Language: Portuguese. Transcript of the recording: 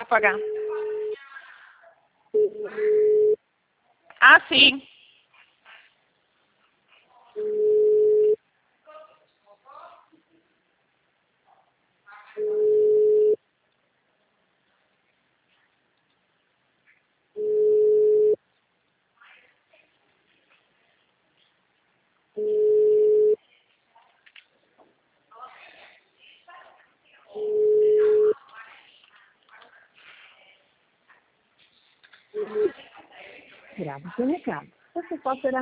apagar. Ah, sim. Grave o seu recado. Você pode ser